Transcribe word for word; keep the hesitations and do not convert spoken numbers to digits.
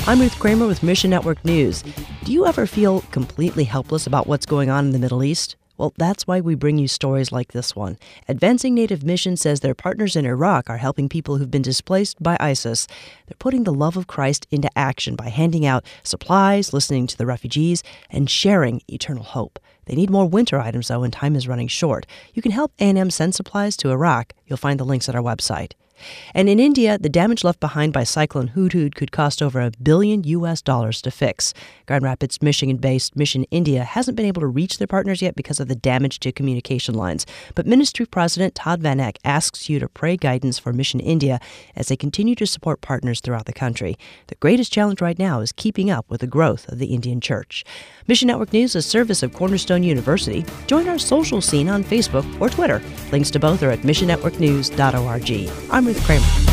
I'm Ruth Kramer with Mission Network News. Do you ever feel completely helpless about what's going on in the Middle East? Well, that's why we bring you stories like this one. Advancing Native Mission says their partners in Iraq are helping people who've been displaced by ISIS. They're putting the love of Christ into action by handing out supplies, listening to the refugees, and sharing eternal hope. They need more winter items, though, and time is running short. You can help A and M send supplies to Iraq. You'll find the links at our website. And in India, the damage left behind by Cyclone Hudhud could cost over a billion U S dollars to fix. Grand Rapids, Michigan-based Mission India hasn't been able to reach their partners yet because of the damage to communication lines. But Ministry President Todd Van Eck asks you to pray guidance for Mission India as they continue to support partners throughout the country. The greatest challenge right now is keeping up with the growth of the Indian church. Mission Network News is a service of Cornerstone University. Join our social scene on Facebook or Twitter. Links to both are at mission network news dot org. I'm Ruth Kramer.